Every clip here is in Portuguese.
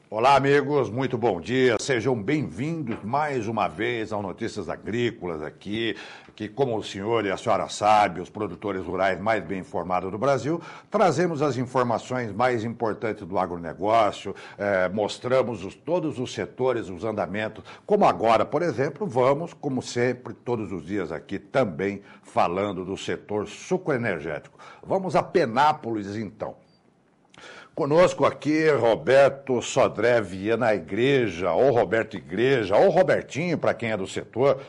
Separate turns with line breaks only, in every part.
Olá, amigos, muito bom dia. Sejam bem-vindos mais uma vez ao Notícias Agrícolas aqui, que, como o senhor e a senhora sabem, os produtores rurais mais bem informados do Brasil, trazemos as informações mais importantes do agronegócio, mostramos todos os setores, os andamentos, como agora, por exemplo, vamos, como sempre, todos os dias aqui também falando do setor sucroenergético. Vamos a Penápolis, então. Conosco aqui, Roberto Sodré Viana Igreja, ou Roberto Igreja, ou Robertinho, para quem é do setor.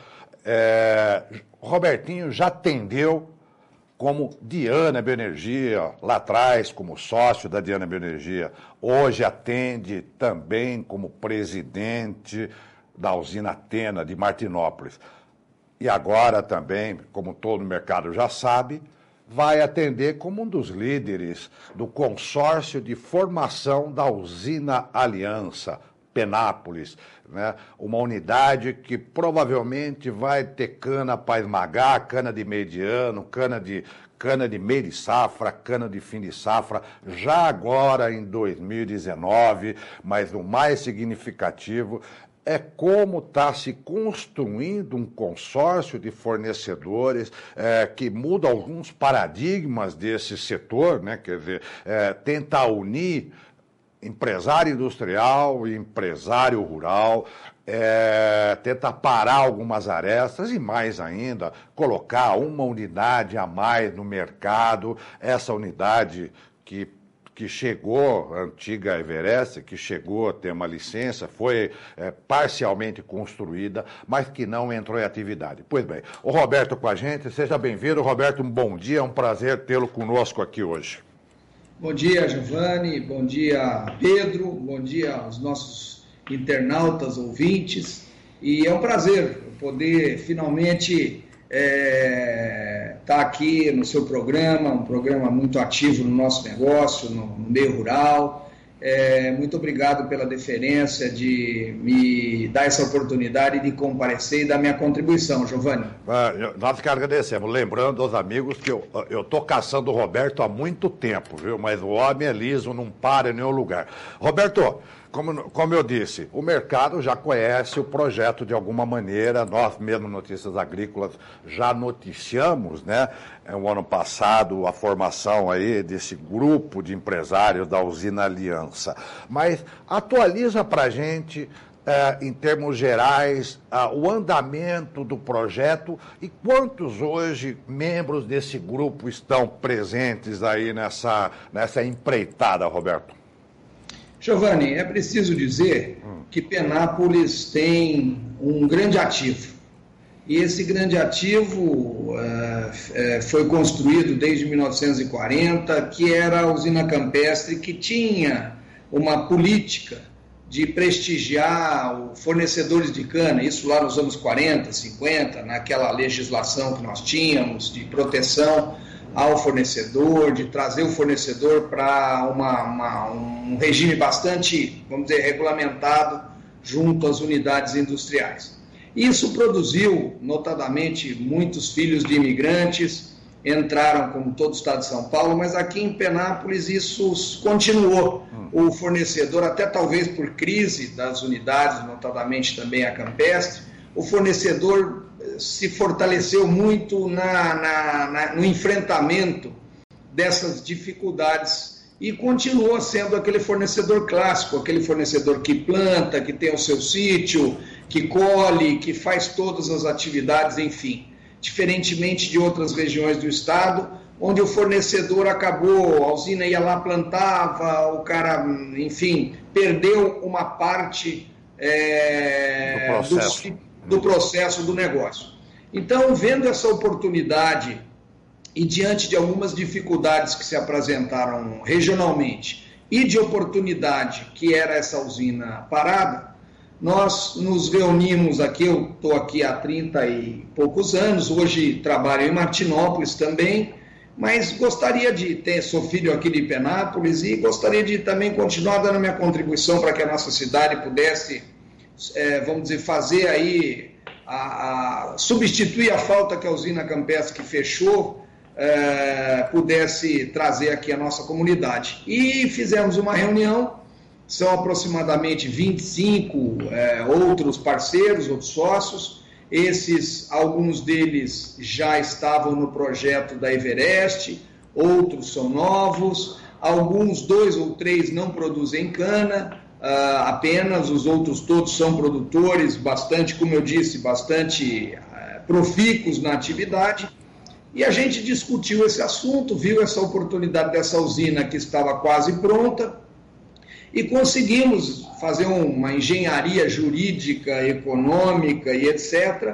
Robertinho já atendeu como Diana Bioenergia, lá atrás, como sócio da Diana Bioenergia. Hoje atende também como presidente da usina Atena de Martinópolis. E agora também, como todo o mercado já sabe, vai atender como um dos líderes do consórcio de formação da usina Aliança, Penápolis, né? Uma unidade que provavelmente vai ter cana para esmagar, cana de meio de ano, cana de meio de safra, cana de fim de safra, já agora em 2019, mas o mais significativo é como está se construindo um consórcio de fornecedores que muda alguns paradigmas desse setor, né? Quer dizer, tenta unir empresário industrial e empresário rural, tenta parar algumas arestas e, mais ainda, colocar uma unidade a mais no mercado, essa unidade que chegou, a antiga Everest, que chegou a ter uma licença, foi parcialmente construída, mas que não entrou em atividade. Pois bem, o Roberto com a gente, seja bem-vindo. Roberto, um bom dia, é um prazer tê-lo conosco aqui hoje.
Bom dia, Giovanni, bom dia, Pedro, bom dia aos nossos internautas, ouvintes, e é um prazer poder finalmente tá aqui no seu programa, um programa muito ativo no nosso negócio, no meio rural. Muito obrigado pela deferência de me dar essa oportunidade de comparecer e dar minha contribuição, Giovanni.
Nós que agradecemos. Lembrando aos amigos que eu estou caçando o Roberto há muito tempo, viu? Mas o homem é liso, não para em nenhum lugar. Roberto, como eu disse, o mercado já conhece o projeto de alguma maneira, nós mesmo, Notícias Agrícolas, já noticiamos, né? O ano passado, a formação aí desse grupo de empresários da usina Aliança. Mas atualiza para a gente, em termos gerais, o andamento do projeto e quantos hoje membros desse grupo estão presentes aí nessa empreitada, Roberto?
Giovanni, é preciso dizer que Penápolis tem um grande ativo. E esse grande ativo foi construído desde 1940, que era a usina campestre, que tinha uma política de prestigiar os fornecedores de cana, isso lá nos anos 40, 50, naquela legislação que nós tínhamos de proteção ao fornecedor, de trazer o fornecedor para um regime bastante, vamos dizer, regulamentado junto às unidades industriais. Isso produziu, notadamente, muitos filhos de imigrantes, entraram como todo o estado de São Paulo, mas aqui em Penápolis isso continuou. O fornecedor, até talvez por crise das unidades, notadamente também a campestre, o fornecedor se fortaleceu muito no enfrentamento dessas dificuldades e continuou sendo aquele fornecedor clássico, aquele fornecedor que planta, que tem o seu sítio, que colhe, que faz todas as atividades, enfim. Diferentemente de outras regiões do estado, onde o fornecedor acabou, a usina ia lá, plantava, o cara, enfim, perdeu uma parte do processo do negócio. Então, vendo essa oportunidade e diante de algumas dificuldades que se apresentaram regionalmente e de oportunidade que era essa usina parada, nós nos reunimos aqui, eu estou aqui há 30 e poucos anos, hoje trabalho em Martinópolis também, mas gostaria de ter, sou filho aqui de Penápolis e gostaria de também continuar dando minha contribuição para que a nossa cidade pudesse, vamos dizer, fazer aí, substituir a falta que a usina campestre que fechou, pudesse trazer aqui a nossa comunidade. E fizemos uma reunião são aproximadamente 25 outros parceiros, outros sócios. Alguns deles já estavam no projeto da Everest, outros são novos, alguns 2 ou 3 não produzem cana, apenas, os outros todos são produtores, bastante, como eu disse, bastante profícuos na atividade. E a gente discutiu esse assunto, viu essa oportunidade dessa usina que estava quase pronta e conseguimos fazer uma engenharia jurídica, econômica e etc.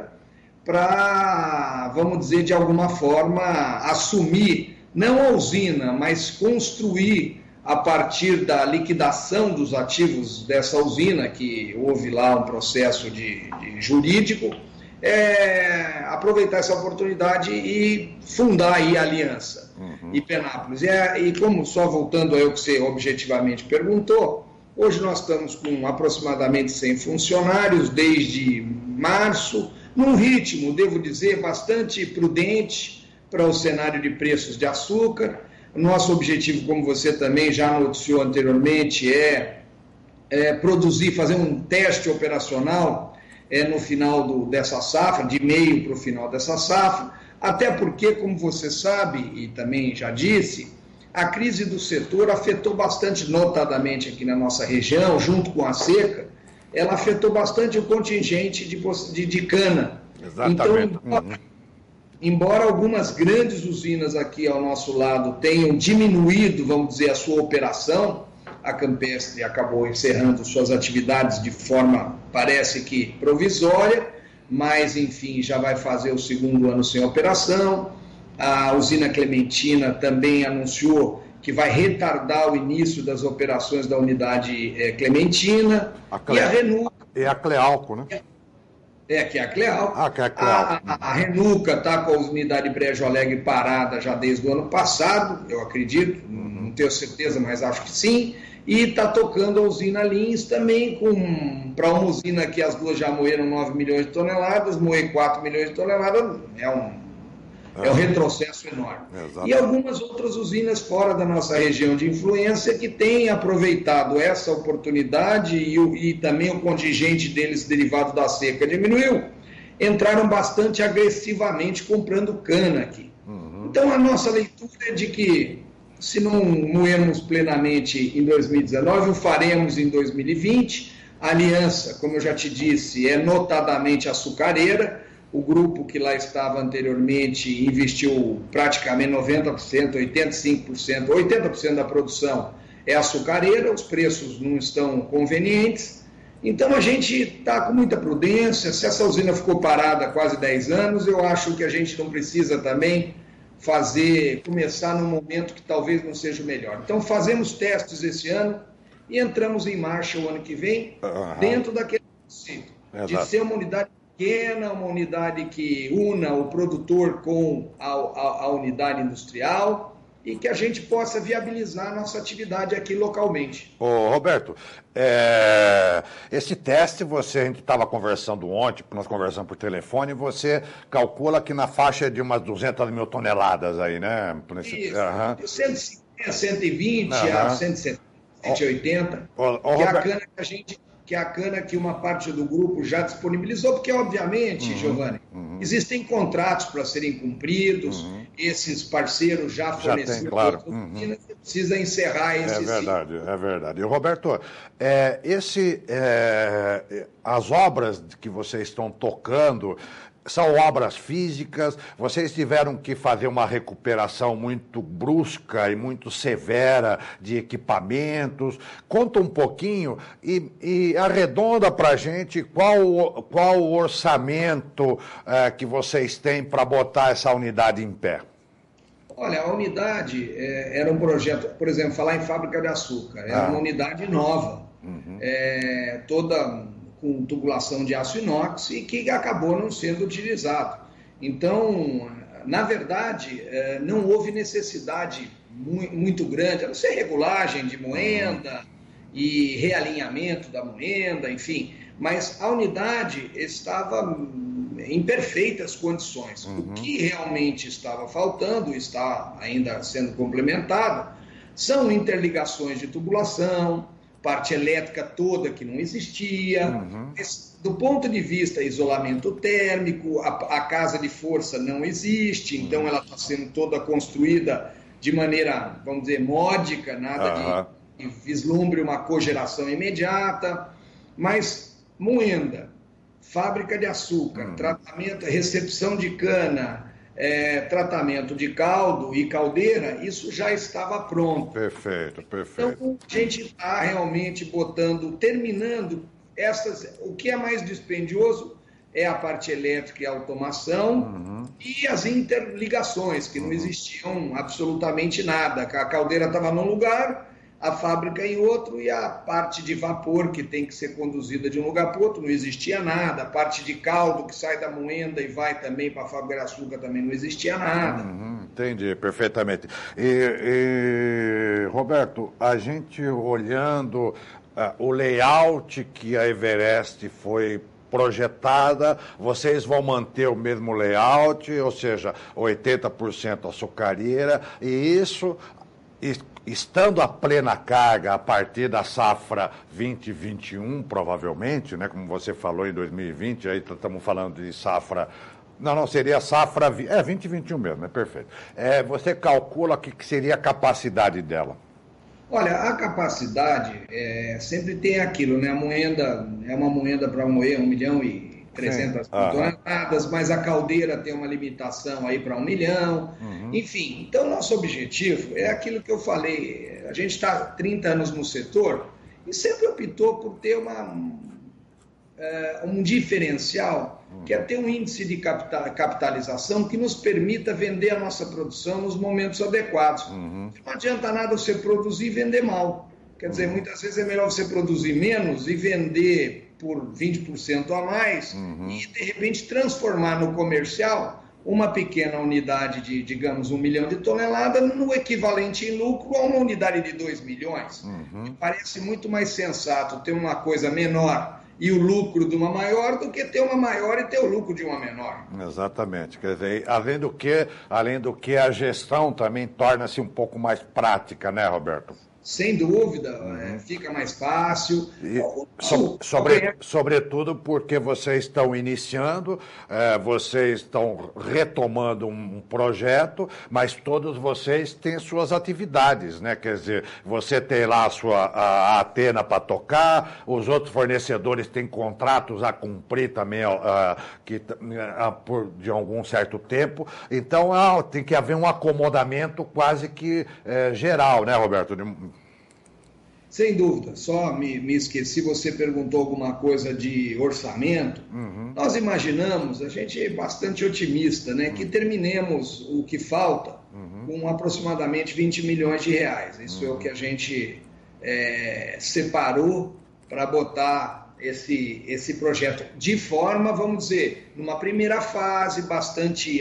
para, vamos dizer, de alguma forma, assumir, não a usina, mas construir a partir da liquidação dos ativos dessa usina, que houve lá um processo de jurídico, aproveitar essa oportunidade e fundar aí a aliança em Penápolis. E como, só voltando ao que você objetivamente perguntou, hoje nós estamos com aproximadamente 100 funcionários desde março, num ritmo, devo dizer, bastante prudente para o cenário de preços de açúcar. Nosso objetivo, como você também já noticiou anteriormente, é produzir, fazer um teste operacional no final dessa safra, de meio para o final dessa safra, até porque, como você sabe e também já disse, a crise do setor afetou bastante, notadamente aqui na nossa região, junto com a seca, ela afetou bastante o contingente de cana.
Exatamente.
Então, embora algumas grandes usinas aqui ao nosso lado tenham diminuído, vamos dizer, a sua operação, a Campestre acabou encerrando suas atividades de forma, parece que provisória, mas, enfim, já vai fazer o 2º ano sem operação. A usina Clementina também anunciou que vai retardar o início das operações da unidade Clementina. E a Renuca...
É a Clealco, né?
Que é a Clealco.
Que é a Clealco.
A Renuca está com a unidade Brejo Alegre parada já desde o ano passado, eu acredito, não tenho certeza, mas acho que sim. E está tocando a usina Lins também, para uma usina que as duas já moeram 9 milhões de toneladas, moer 4 milhões de toneladas é um retrocesso enorme.
Exatamente.
E algumas outras usinas fora da nossa região de influência que têm aproveitado essa oportunidade e também o contingente deles derivado da seca diminuiu, entraram bastante agressivamente comprando cana aqui. Então a nossa leitura é de que, se não moermos plenamente em 2019, o faremos em 2020. A aliança, como eu já te disse, é notadamente açucareira. O grupo que lá estava anteriormente investiu praticamente 90%, 85%, 80% da produção é açucareira, os preços não estão convenientes. Então a gente está com muita prudência. Se essa usina ficou parada há quase 10 anos, eu acho que a gente não precisa também começar num momento que talvez não seja o melhor. Então fazemos testes esse ano e entramos em marcha o ano que vem, dentro daquele conceito de ser uma unidade pequena, uma unidade que una o produtor com a unidade industrial e que a gente possa viabilizar a nossa atividade aqui localmente.
Ô, Roberto, esse teste, a gente estava conversando ontem, nós conversamos por telefone, e você calcula que na faixa de umas 200 mil toneladas aí, né?
Isso, 150, 120 a 170, 180, que é a cana que é a cana que uma parte do grupo já disponibilizou, porque, obviamente, Giovanni, existem contratos para serem cumpridos, esses parceiros já forneceram,
claro.
Precisa encerrar esse
ciclo. É verdade. E, Roberto, as obras que vocês estão tocando são obras físicas, vocês tiveram que fazer uma recuperação muito brusca e muito severa de equipamentos. Conta um pouquinho e arredonda para a gente qual o orçamento que vocês têm para botar essa unidade em pé.
Olha, a unidade era um projeto, por exemplo, falar em fábrica de açúcar, era uma unidade nova, toda com tubulação de aço inox e que acabou não sendo utilizado. Então, na verdade, não houve necessidade muito grande, a não ser regulagem de moenda e realinhamento da moenda, enfim, mas a unidade estava em perfeitas condições. O que realmente estava faltando, está ainda sendo complementado, são interligações de tubulação, parte elétrica toda que não existia. Do ponto de vista isolamento térmico, a casa de força não existe, então ela está sendo toda construída de maneira, vamos dizer, módica, nada de vislumbre uma cogeração imediata, mas moenda, fábrica de açúcar, tratamento, recepção de cana, tratamento de caldo e caldeira, isso já estava pronto.
Perfeito.
Então, a gente está realmente terminando o que é mais dispendioso é a parte elétrica e a automação e as interligações, que não existiam absolutamente nada. A caldeira estava num lugar, a fábrica em outro, e a parte de vapor que tem que ser conduzida de um lugar para o outro, não existia nada. A parte de caldo que sai da moenda e vai também para a fábrica de açúcar também não existia nada.
Entendi, perfeitamente. Roberto, a gente olhando o layout que a Everest foi projetada, vocês vão manter o mesmo layout, ou seja, 80% açucareira, e isso, estando a plena carga a partir da safra 2021, provavelmente, né, como você falou em 2020, aí estamos falando de safra... Não, seria safra... 2021 mesmo, é perfeito. Você calcula o que seria a capacidade dela?
Olha, a capacidade sempre tem aquilo, né? A moenda é uma moenda para moer 1.300.000 toneladas, mas a caldeira tem uma limitação aí para 1 milhão. Enfim, então nosso objetivo é aquilo que eu falei. A gente está 30 anos no setor e sempre optou por ter um diferencial, que é ter um índice de capitalização que nos permita vender a nossa produção nos momentos adequados. Não adianta nada você produzir e vender mal. Quer dizer, muitas vezes é melhor você produzir menos e vender por 20% a mais e, de repente, transformar no comercial uma pequena unidade de, digamos, 1 milhão de toneladas no equivalente em lucro a uma unidade de 2 milhões. Parece muito mais sensato ter uma coisa menor e o lucro de uma maior do que ter uma maior e ter o lucro de uma menor.
Exatamente. Quer dizer, além do que a gestão também torna-se um pouco mais prática, né, Roberto?
Sem dúvida, fica mais fácil.
Sobretudo porque vocês estão iniciando, vocês estão retomando um projeto, mas todos vocês têm suas atividades, né? Quer dizer, você tem lá a Athena para tocar, os outros fornecedores têm contratos a cumprir também de algum certo tempo. Então, tem que haver um acomodamento quase que geral, né, Roberto?
Sem dúvida, só me esqueci, você perguntou alguma coisa de orçamento. Nós imaginamos, a gente é bastante otimista, né, que terminemos o que falta com aproximadamente 20 milhões de reais. Isso é o que a gente separou para botar esse projeto de forma, vamos dizer, numa primeira fase, bastante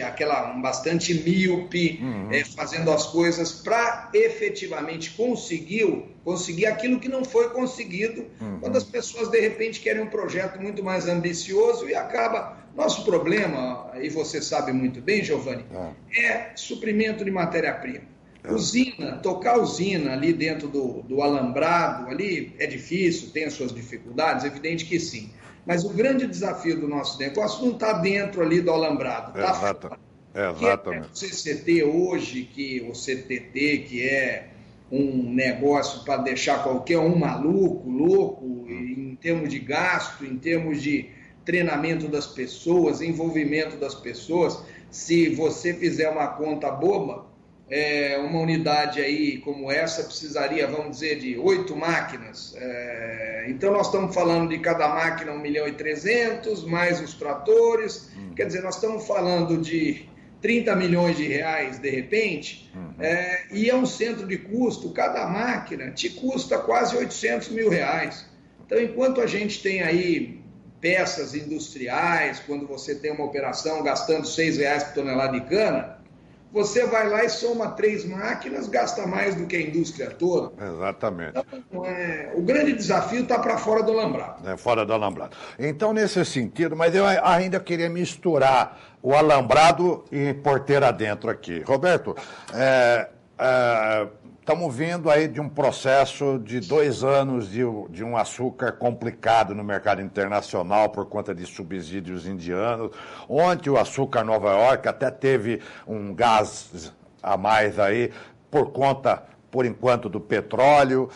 míope, fazendo as coisas para efetivamente conseguir aquilo que não foi conseguido, quando as pessoas de repente querem um projeto muito mais ambicioso e acaba. Nosso problema, e você sabe muito bem, Giovanni, é suprimento de matéria-prima. Tocar usina ali dentro do alambrado, ali é difícil, tem as suas dificuldades, evidente que sim. Mas o grande desafio do nosso negócio não está dentro ali do alambrado, está fora.
Exatamente.
Que é o CCT hoje, o CTT, que é um negócio para deixar qualquer um louco, em termos de gasto, em termos de treinamento das pessoas, envolvimento das pessoas. Se você fizer uma conta boba, uma unidade aí como essa precisaria, vamos dizer, de 8 máquinas. Então nós estamos falando de cada máquina 1.300.000, mais os tratores. Quer dizer, nós estamos falando de 30 milhões de reais de repente, e é um centro de custo. Cada máquina te custa quase 800 mil reais. Então, enquanto a gente tem aí peças industriais, quando você tem uma operação gastando R$6 por tonelada de cana, você vai lá e soma 3 máquinas, gasta mais do que a indústria toda.
Exatamente.
Então, o grande desafio está para fora do alambrado.
Fora do alambrado. Então, nesse sentido, mas eu ainda queria misturar o alambrado e porteira dentro aqui. Roberto, estamos vindo aí de um processo de 2 anos de um açúcar complicado no mercado internacional por conta de subsídios indianos. Ontem o açúcar Nova York até teve um gás a mais aí por conta, por enquanto, do petróleo.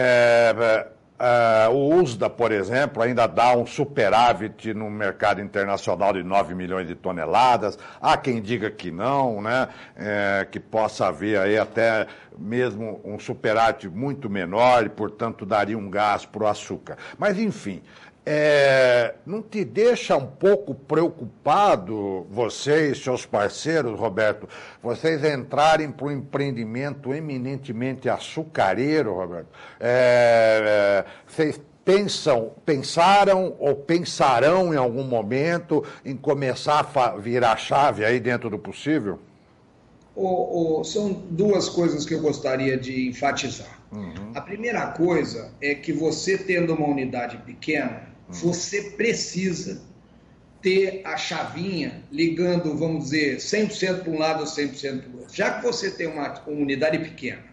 O USDA, por exemplo, ainda dá um superávit no mercado internacional de 9 milhões de toneladas. Há quem diga que não, né? Que possa haver aí até mesmo um superávit muito menor e, portanto, daria um gás para o açúcar. Mas, enfim, não te deixa um pouco preocupado, você e seus parceiros, Roberto, vocês entrarem para um empreendimento eminentemente açucareiro, Roberto? Vocês pensaram ou pensarão em algum momento em começar a virar chave aí dentro do possível?
São 2 coisas que eu gostaria de enfatizar. A primeira coisa é que você, tendo uma unidade pequena, você precisa ter a chavinha ligando, vamos dizer, 100% para um lado ou 100% para o outro. Já que você tem uma unidade pequena,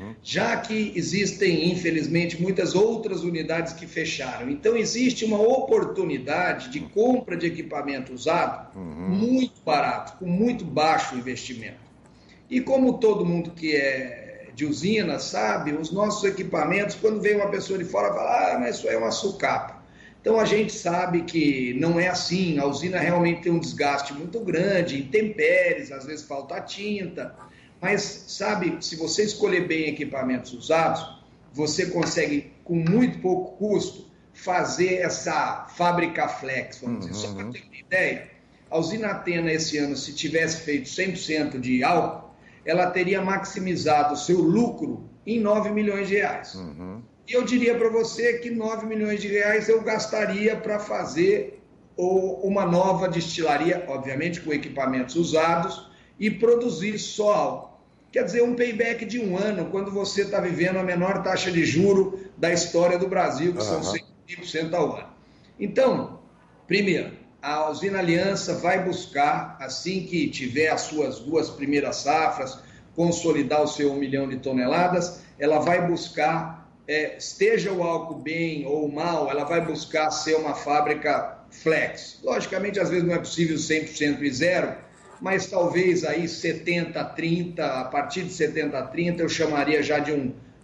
já que existem, infelizmente, muitas outras unidades que fecharam, então existe uma oportunidade de compra de equipamento usado muito barato, com muito baixo investimento. E como todo mundo que é de usina sabe, os nossos equipamentos, quando vem uma pessoa de fora, fala, mas isso é uma sucata. Então a gente sabe que não é assim, a usina realmente tem um desgaste muito grande, intempéries, às vezes falta tinta, mas sabe, se você escolher bem equipamentos usados, você consegue, com muito pouco custo, fazer essa fábrica flex, vamos dizer. Só para ter uma ideia, a usina Athena esse ano, se tivesse feito 100% de álcool, ela teria maximizado o seu lucro em 9 milhões de reais. E eu diria para você que 9 milhões de reais eu gastaria para fazer uma nova destilaria, obviamente com equipamentos usados, e produzir só álcool. Quer dizer, um payback de 1 ano, quando você está vivendo a menor taxa de juro da história do Brasil, que são 100% ao ano. Então, primeiro, a usina Aliança vai buscar, assim que tiver as suas 2 primeiras safras, consolidar o seu 1 milhão de toneladas, ela vai buscar, esteja o álcool bem ou mal, ela vai buscar ser uma fábrica flex. Logicamente, às vezes não é possível 100% e zero, mas talvez aí 70-30, a partir de 70-30 eu chamaria já de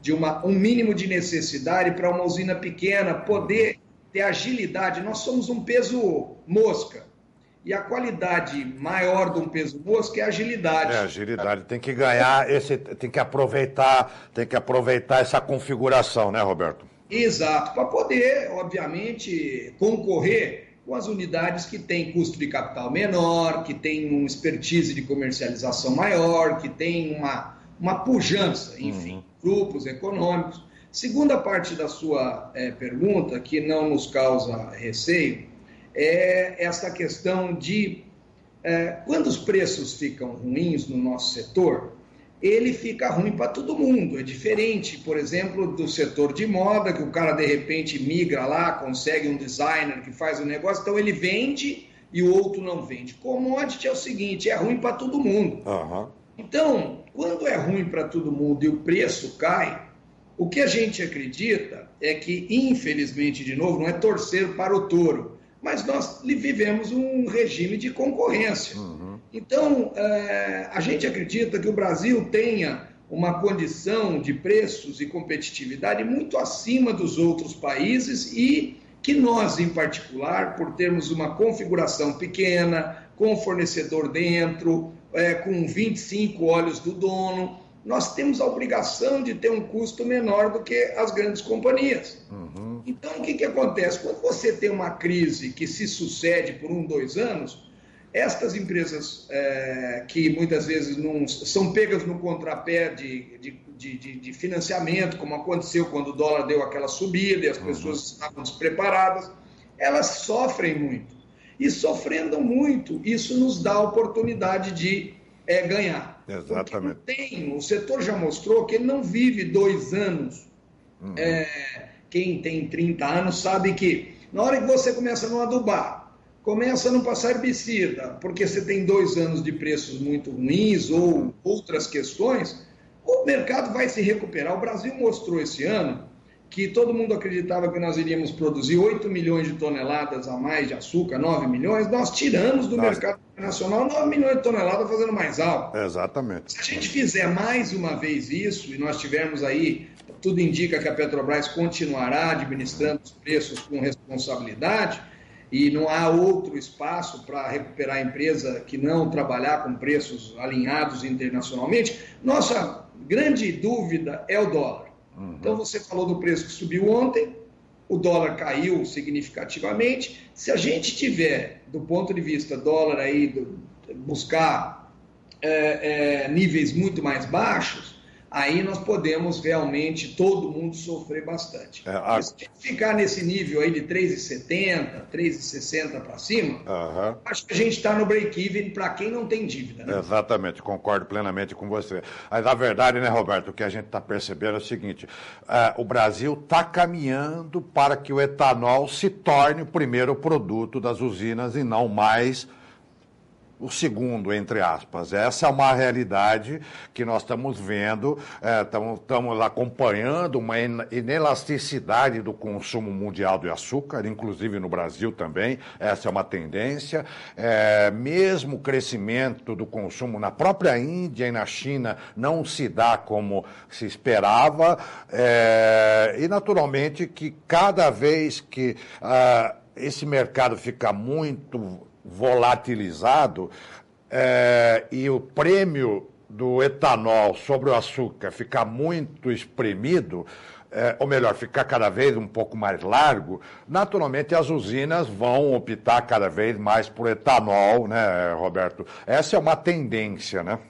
um mínimo de necessidade para uma usina pequena poder ter agilidade. Nós somos um peso mosca. E a qualidade maior de um peso mosca é a agilidade.
Agilidade. Tem que ganhar, tem que aproveitar essa configuração, né, Roberto?
Exato, para poder, obviamente, concorrer com as unidades que têm custo de capital menor, que têm uma expertise de comercialização maior, que têm uma pujança, enfim, grupos econômicos. Segunda parte da sua pergunta, que não nos causa receio, é essa questão de quando os preços ficam ruins no nosso setor, ele fica ruim para todo mundo. É diferente, por exemplo, do setor de moda, que o cara de repente migra lá, consegue um designer que faz o negócio, então ele vende e o outro não vende. Commodity é o seguinte, é ruim para todo mundo. Então, quando é ruim para todo mundo e o preço cai, o que a gente acredita é que, infelizmente, de novo, não é torcer para o touro, mas nós vivemos um regime de concorrência. Então, a gente acredita que o Brasil tenha uma condição de preços e competitividade muito acima dos outros países e que nós, em particular, por termos uma configuração pequena, com fornecedor dentro, com 25 olhos do dono, nós temos a obrigação de ter um custo menor do que as grandes companhias. Então, o que acontece? Quando você tem uma crise que se sucede por 1, 2 anos, estas empresas que muitas vezes não são pegas no contrapé de financiamento, como aconteceu quando o dólar deu aquela subida e as pessoas estavam despreparadas, elas sofrem muito. E sofrendo muito, isso nos dá a oportunidade de ganhar.
Exatamente.
O setor já mostrou que ele não vive 2 anos. Quem tem 30 anos sabe que na hora que você começa a não adubar, começa a não passar herbicida, porque você tem 2 anos de preços muito ruins ou outras questões, O mercado vai se recuperar. O Brasil mostrou esse ano que todo mundo acreditava que nós iríamos produzir 8 milhões de toneladas a mais de açúcar, 9 milhões, nós tiramos do mercado internacional 9 milhões de toneladas fazendo mais alto.
Exatamente.
Se a gente fizer mais uma vez isso, e nós tivermos aí, tudo indica que a Petrobras continuará administrando os preços com responsabilidade, e não há outro espaço para recuperar a empresa que não trabalhar com preços alinhados internacionalmente, nossa grande dúvida é o dólar. Então, você falou do preço que subiu ontem, o dólar caiu significativamente. Se a gente tiver, do ponto de vista dólar, aí, buscar níveis muito mais baixos, aí nós podemos realmente, todo mundo, sofrer bastante. Se a gente ficar nesse nível aí de 3,70, 3,60 para cima, acho que a gente está no break-even para quem não tem dívida. Né?
Exatamente, concordo plenamente com você. Mas a verdade, né, Roberto, o que a gente está percebendo é o seguinte, o Brasil está caminhando para que o etanol se torne o primeiro produto das usinas e não mais o segundo, entre aspas. Essa é uma realidade que nós estamos vendo, estamos acompanhando uma inelasticidade do consumo mundial de açúcar, inclusive no Brasil também, essa é uma tendência. Mesmo o crescimento do consumo na própria Índia e na China não se dá como se esperava, e naturalmente que cada vez que esse mercado fica muito volatilizado e o prêmio do etanol sobre o açúcar ficar muito espremido, ou melhor, ficar cada vez um pouco mais largo, naturalmente as usinas vão optar cada vez mais por etanol, né, Roberto? Essa é uma tendência, né?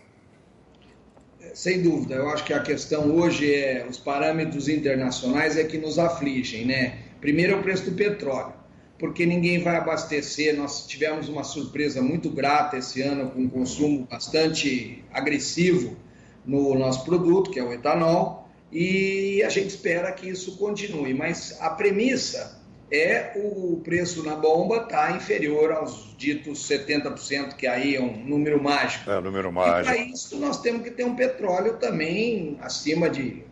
Sem dúvida, eu acho que a questão hoje os parâmetros internacionais que nos afligem, né? Primeiro é o preço do petróleo, porque ninguém vai abastecer. Nós tivemos uma surpresa muito grata esse ano com um consumo bastante agressivo no nosso produto, que é o etanol, e a gente espera que isso continue. Mas a premissa o preço na bomba está inferior aos ditos 70%, que aí é um número mágico.
Número mágico.
E para isso nós temos que ter um petróleo também acima de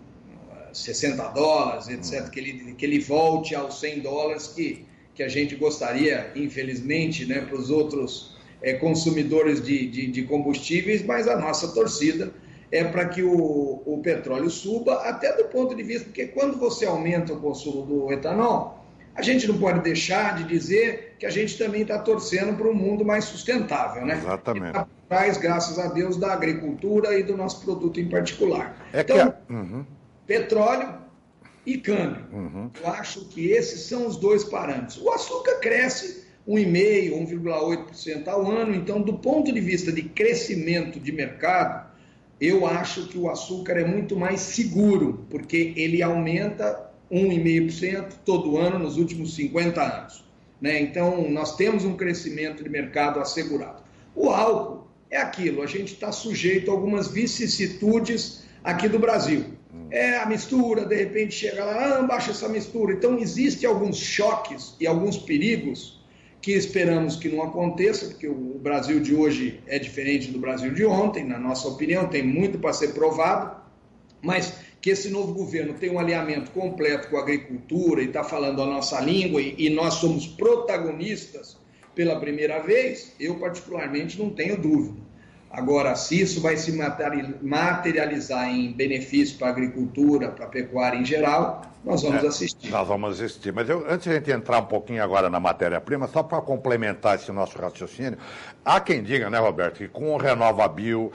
$60, etc., que ele volte aos $100 que a gente gostaria, infelizmente, né, para os outros consumidores de combustíveis, mas a nossa torcida é para que o petróleo suba, até do ponto de vista, porque quando você aumenta o consumo do etanol, a gente não pode deixar de dizer que a gente também está torcendo para um mundo mais sustentável, né?
Exatamente.
Atrás, graças a Deus, da agricultura e do nosso produto em particular. Então, petróleo e câmbio. Eu acho que esses são os dois parâmetros. O açúcar cresce 1,5%, 1,8% ao ano, então, do ponto de vista de crescimento de mercado, eu acho que o açúcar é muito mais seguro, porque ele aumenta 1,5% todo ano nos últimos 50 anos. Né? Então, nós temos um crescimento de mercado assegurado. O álcool é aquilo, a gente está sujeito a algumas vicissitudes aqui do Brasil. A mistura, de repente chega lá, baixa essa mistura. Então, existem alguns choques e alguns perigos que esperamos que não aconteça, porque o Brasil de hoje é diferente do Brasil de ontem, na nossa opinião, tem muito para ser provado, mas que esse novo governo tem um alinhamento completo com a agricultura e está falando a nossa língua e nós somos protagonistas pela primeira vez, eu particularmente não tenho dúvida. Agora, se isso vai se materializar em benefício para a agricultura, para a pecuária em geral, nós vamos assistir.
Nós vamos assistir. Mas antes de a gente entrar um pouquinho agora na matéria-prima, só para complementar esse nosso raciocínio, há quem diga, né, Roberto, que com o RenovaBio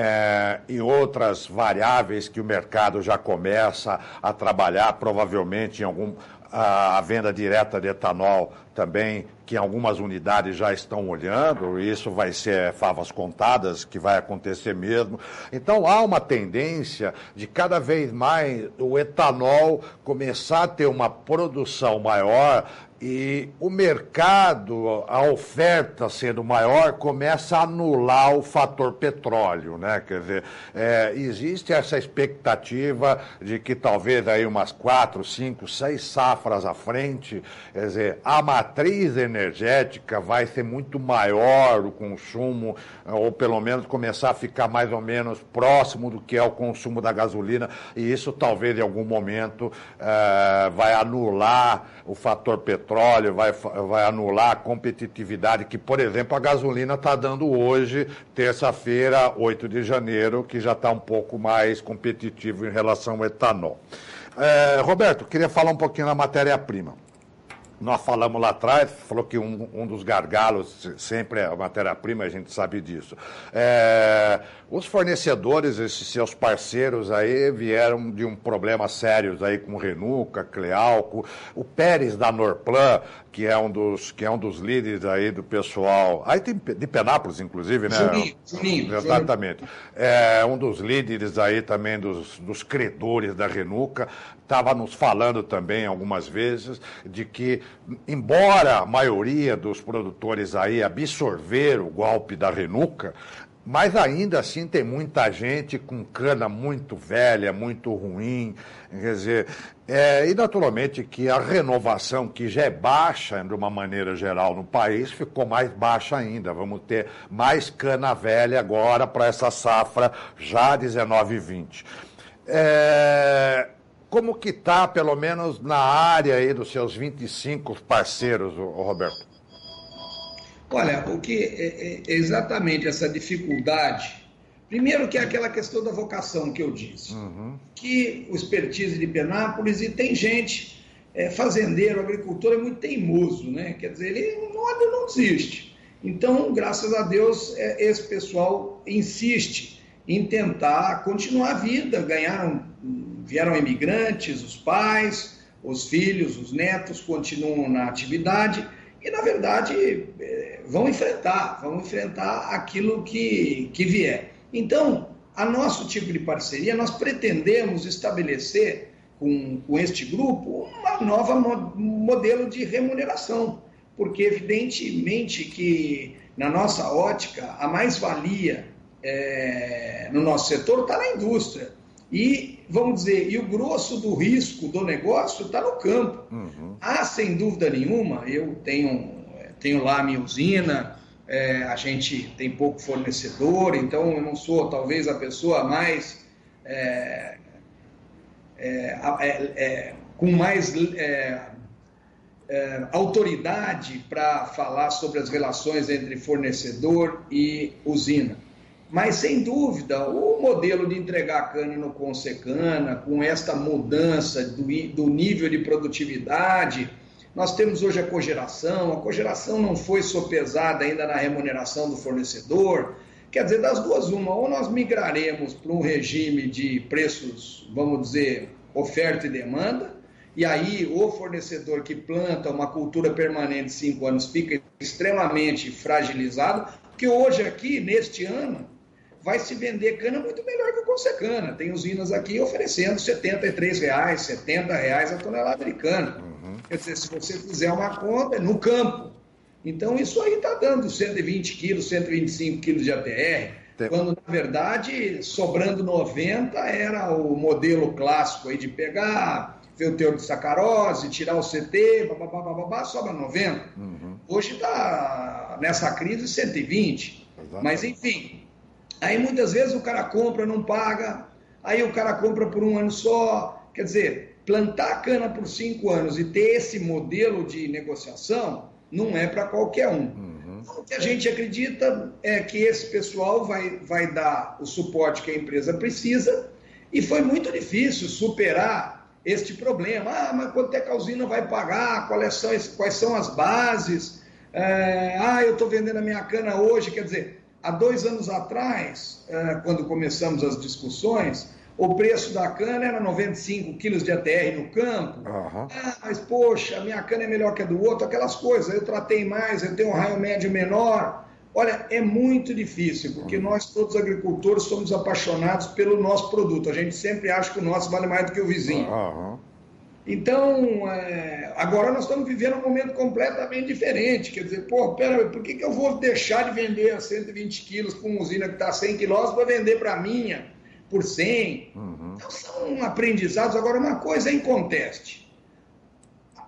e outras variáveis que o mercado já começa a trabalhar, provavelmente a venda direta de etanol também, que em algumas unidades já estão olhando, e isso vai ser favas contadas, que vai acontecer mesmo. Então, há uma tendência de cada vez mais o etanol começar a ter uma produção maior e o mercado, a oferta sendo maior, começa a anular o fator petróleo, né? Quer dizer, existe essa expectativa de que talvez aí umas 4, 5, 6 safras à frente, quer dizer, a matriz energética energética vai ser muito maior o consumo, ou pelo menos começar a ficar mais ou menos próximo do que é o consumo da gasolina, e isso talvez em algum momento vai anular o fator petróleo, vai anular a competitividade que, por exemplo, a gasolina está dando hoje, terça-feira, 8 de janeiro, que já está um pouco mais competitivo em relação ao etanol. Roberto, queria falar um pouquinho da matéria-prima. Nós falamos lá atrás, falou que um dos gargalos sempre é a matéria-prima, a gente sabe disso. Os fornecedores, esses seus parceiros aí, vieram de um problema sério aí com Renuca, Clealco, o Pérez da Norplan, que é um dos líderes aí do pessoal, aí tem de Penápolis, inclusive, né?
Juninho.
Exatamente. Um dos líderes aí também dos credores da Renuca, estava nos falando também algumas vezes de que, embora a maioria dos produtores aí absorver o golpe da Renuca, mas ainda assim tem muita gente com cana muito velha, muito ruim, quer dizer, e naturalmente que a renovação, que já é baixa de uma maneira geral no país, ficou mais baixa ainda. Vamos ter mais cana velha agora para essa safra já 19-20. Como que está, pelo menos na área aí dos seus 25 parceiros, Roberto?
Olha, o que é exatamente essa dificuldade, primeiro que é aquela questão da vocação que eu disse, que o expertise de Penápolis, e tem gente, fazendeiro, agricultor, é muito teimoso, né? Quer dizer, ele não desiste. Então, graças a Deus, esse pessoal insiste em tentar continuar a vida, vieram imigrantes, os pais, os filhos, os netos continuam na atividade e, na verdade, vão enfrentar aquilo que vier. Então, a nosso tipo de parceria, nós pretendemos estabelecer com este grupo uma nova modelo de remuneração, porque evidentemente que, na nossa ótica, a mais-valia no nosso setor está na indústria. E, vamos dizer, e o grosso do risco do negócio está no campo. Sem dúvida nenhuma, eu tenho lá a minha usina, a gente tem pouco fornecedor, então eu não sou talvez a pessoa mais com mais autoridade para falar sobre as relações entre fornecedor e usina. Mas, sem dúvida, o modelo de entregar cana no Consecana, com esta mudança do nível de produtividade, nós temos hoje a cogeração não foi sopesada ainda na remuneração do fornecedor. Quer dizer, das duas, ou nós migraremos para um regime de preços, vamos dizer, oferta e demanda, e aí o fornecedor que planta uma cultura permanente de 5 anos fica extremamente fragilizado, porque hoje aqui, neste ano, vai se vender cana muito melhor que o Consecana. Tem usinas aqui oferecendo R$ 73, R$ 70 a tonelada de cana. Quer dizer, se você fizer uma conta, é no campo. Então, isso aí está dando 120 quilos, 125 quilos de ATR, quando, na verdade, sobrando 90 era o modelo clássico aí de pegar, ver o teor de sacarose, tirar o CT, sobra 90. Hoje está, nessa crise, 120. Exatamente. Mas, enfim... Aí muitas vezes o cara compra, não paga, aí o cara compra por um ano só. Quer dizer, plantar cana por 5 anos e ter esse modelo de negociação não é para qualquer um. Então, o que a gente acredita é que esse pessoal vai dar o suporte que a empresa precisa, e foi muito difícil superar este problema. Mas quanto é que a usina vai pagar? Quais são as bases? Eu estou vendendo a minha cana hoje, quer dizer... Há 2 anos atrás, quando começamos as discussões, o preço da cana era 95 quilos de ATR no campo. Mas, poxa, a minha cana é melhor que a do outro, aquelas coisas. Eu tratei mais, eu tenho um raio médio menor. Olha, é muito difícil, porque nós, todos agricultores, somos apaixonados pelo nosso produto. A gente sempre acha que o nosso vale mais do que o vizinho. Então, agora nós estamos vivendo um momento completamente diferente. Quer dizer, por que eu vou deixar de vender a 120 quilos para uma usina que está a 100 quilômetros para vender para a minha por 100? Então, são aprendizados. Agora, uma coisa é inconteste.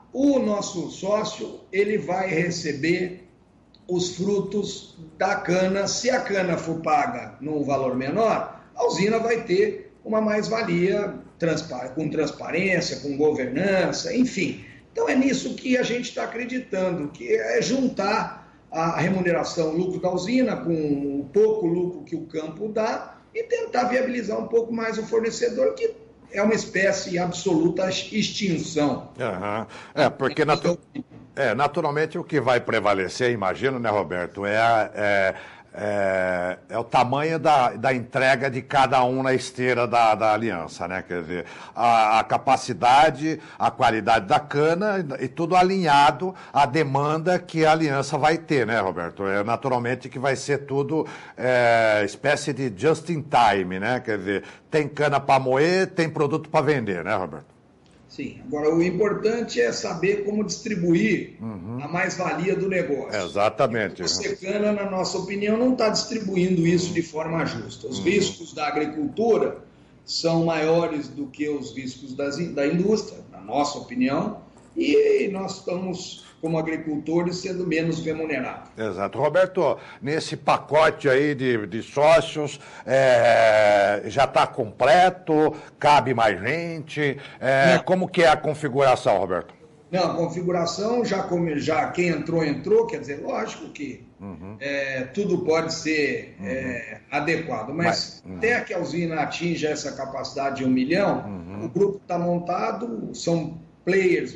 o nosso sócio ele vai receber os frutos da cana. Se a cana for paga num valor menor, a usina vai ter uma mais-valia com transparência, com governança, enfim. Então é nisso que a gente está acreditando, que é juntar a remuneração, o lucro da usina com o pouco lucro que o campo dá e tentar viabilizar um pouco mais o fornecedor, que é uma espécie de absoluta extinção.
Uhum. Porque naturalmente o que vai prevalecer, imagino, né, Roberto, é o tamanho da entrega de cada um na esteira da aliança, né? Quer dizer, a capacidade, a qualidade da cana e tudo alinhado à demanda que a aliança vai ter, né, Roberto? Naturalmente que vai ser tudo espécie de just in time, né? Quer dizer, tem cana para moer, tem produto para vender, né, Roberto?
Sim, agora o importante é saber como distribuir a mais-valia do negócio.
Exatamente.
O Secana, na nossa opinião, não está distribuindo isso de forma justa. Os riscos da agricultura são maiores do que os riscos da indústria, na nossa opinião, e nós estamos, como agricultores, sendo menos remunerados.
Exato. Roberto, nesse pacote aí de sócios, já está completo? Cabe mais gente? Como que é a configuração, Roberto?
Não, a configuração, já quem entrou, quer dizer, lógico que tudo pode ser adequado, mas até que a usina atinja essa capacidade de 1 milhão, o grupo está montado, são players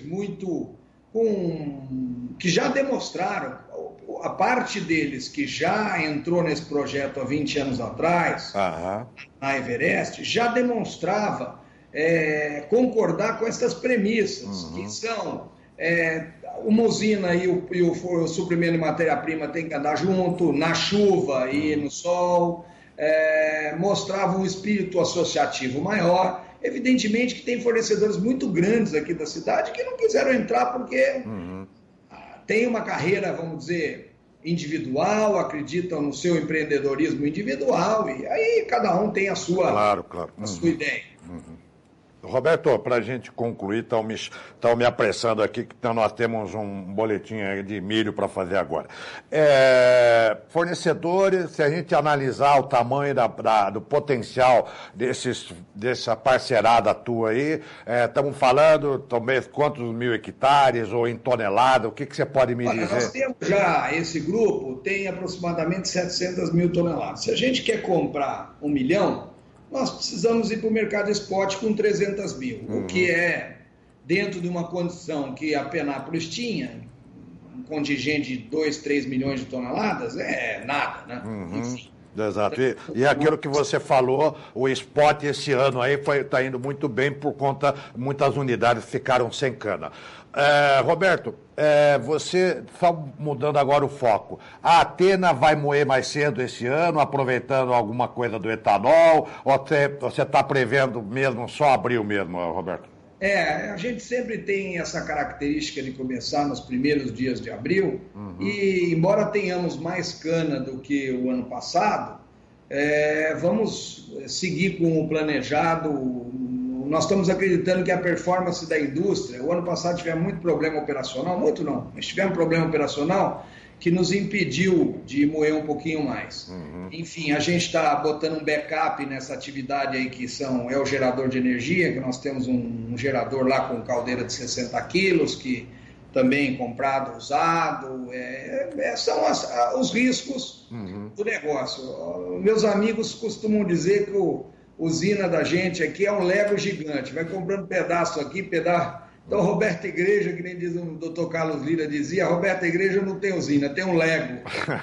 que já demonstraram, a parte deles que já entrou nesse projeto há 20 anos atrás, na Everest, já demonstrava concordar com essas premissas, que são uma usina e o suprimento de matéria-prima tem que andar junto, na chuva e no sol, mostrava um espírito associativo maior. Evidentemente que tem fornecedores muito grandes aqui da cidade que não quiseram entrar porque tem uma carreira, vamos dizer, individual, acreditam no seu empreendedorismo individual e aí cada um tem a sua, a sua ideia.
Roberto, para a gente concluir, estão me apressando aqui, que nós temos um boletim de milho para fazer agora. Fornecedores, se a gente analisar o tamanho do potencial dessa parceirada tua aí, estamos falando também quantos mil hectares ou em tonelada, o que você pode me dizer?
Nós temos já, esse grupo tem aproximadamente 700 mil toneladas. Se a gente quer comprar 1 milhão, nós precisamos ir para o mercado spot com 300 mil, o que é, dentro de uma condição que a Penápolis tinha, um contingente de 2, 3 milhões de toneladas, é nada, né? Enfim.
Exato. E aquilo que você falou, o spot esse ano aí está indo muito bem por conta, muitas unidades ficaram sem cana. Roberto, você, só mudando agora o foco, a Athena vai moer mais cedo esse ano, aproveitando alguma coisa do etanol, ou você está prevendo mesmo só abril mesmo, Roberto?
A gente sempre tem essa característica de começar nos primeiros dias de abril, e embora tenhamos mais cana do que o ano passado, vamos seguir com o planejado. Nós estamos acreditando que a performance da indústria, o ano passado tivemos muito problema operacional, muito não, mas tivemos um problema operacional que nos impediu de moer um pouquinho mais. Enfim, a gente está botando um backup nessa atividade aí que é o gerador de energia, que nós temos um gerador lá com caldeira de 60 quilos, que também comprado, usado, são os riscos do negócio. Meus amigos costumam dizer que usina da gente aqui é um Lego gigante, vai comprando pedaço aqui, pedaço. Então, Roberto Igreja, que nem diz o doutor Carlos Lira dizia, Roberto Igreja não tem usina, tem um Lego.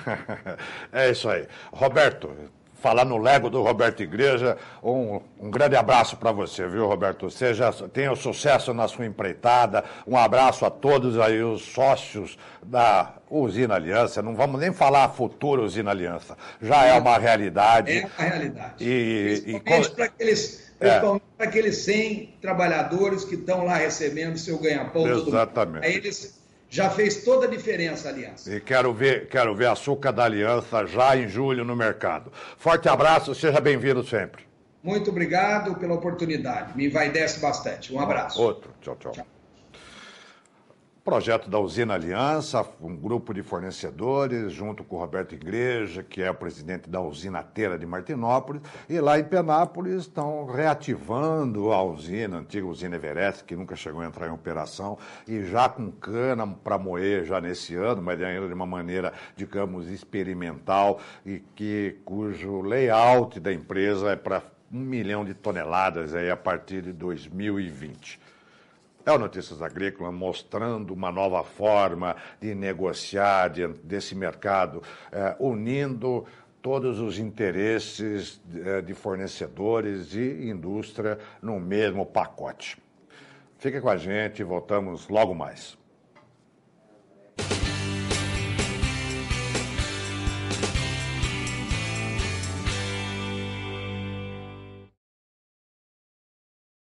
É isso aí. Roberto, falar no Lego do Roberto Igreja, um grande abraço para você, viu, Roberto? Tenha sucesso na sua empreitada, um abraço a todos aí os sócios da Usina Aliança, não vamos nem falar a futura Usina Aliança, já é uma realidade.
É uma realidade.
Principalmente
para aqueles 100 trabalhadores que estão lá recebendo seu ganha-pão.
Exatamente.
Aí eles já fez toda a diferença, aliança.
E quero ver açúcar da Aliança já em julho no mercado. Forte abraço, seja bem-vindo sempre.
Muito obrigado pela oportunidade, me envaidece bastante. Um abraço.
Outro, tchau. Projeto da Usina Aliança, um grupo de fornecedores, junto com o Roberto Igreja, que é o presidente da Usinateira de Martinópolis, e lá em Penápolis estão reativando a usina, a antiga usina Everest, que nunca chegou a entrar em operação, e já com cana para moer já nesse ano, mas ainda de uma maneira, digamos, experimental, e cujo layout da empresa é para 1 milhão de toneladas aí a partir de 2020. É o Notícias Agrícolas mostrando uma nova forma de negociar desse mercado, unindo todos os interesses de fornecedores e indústria no mesmo pacote. Fique com a gente, voltamos logo mais.